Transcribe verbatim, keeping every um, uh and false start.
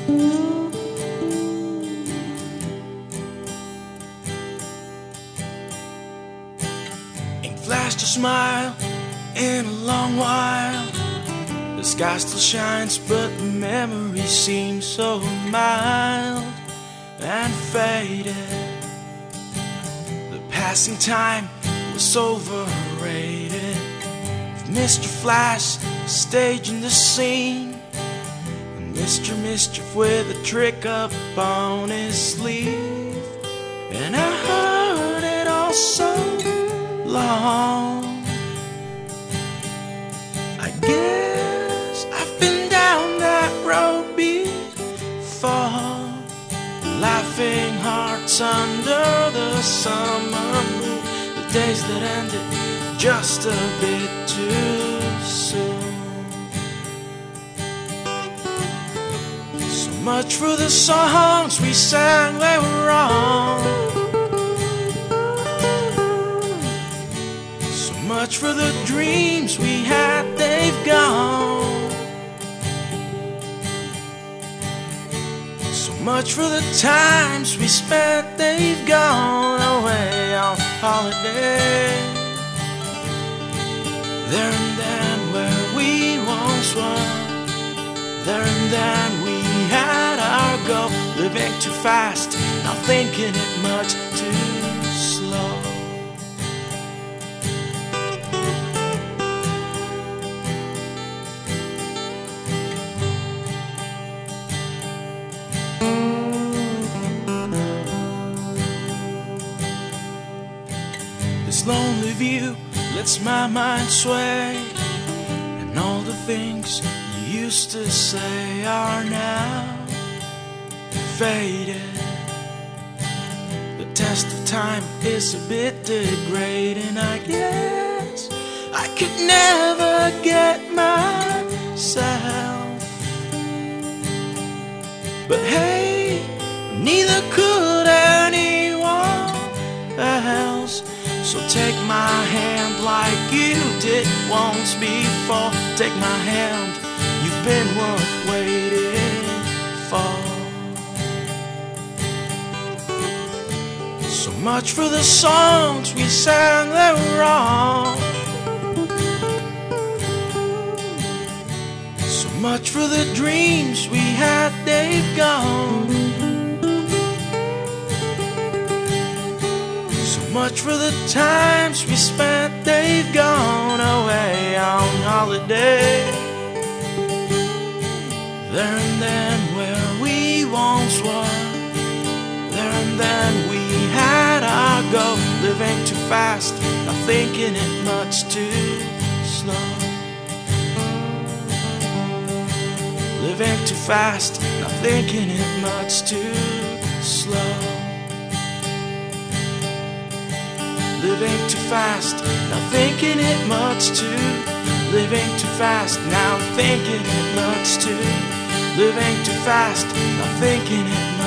Ain't flashed a smile in a long while. The sky still shines, but the memory seems so mild and faded. The passing time was overrated. With Mister Flash staging the scene, and Mister Mischief with a trick up on his sleeve. And I heard it all so long. I guess I've been down that road before. Laughing hearts under the summer moon. The days that ended just a bit too soon. So much for the songs we sang, they were wrong. So much for the dreams we had, they've gone. So much for the times we spent, they've gone away on holiday. There and then where we once were. There and then we had our go. Living too fast, not thinking it much too slow. This lonely view lets my mind sway, and all the things you used to say are now faded. The test of time is a bit degrading. I guess I could never get myself, but hey, neither could anyone else. So take my hand like you did once before. Take my hand, you've been worth waiting for. So much for the songs we sang, they were wrong. So much for the dreams we had, they've gone. Much for the times we spent, they've gone away on holiday. There and then where we once were. There and then we had our go. Living too fast, not thinking it much too slow. Living too fast, not thinking it much too slow. Living too fast, not thinking it much too. Living too fast, now thinking it much too. Living too fast, not thinking it much.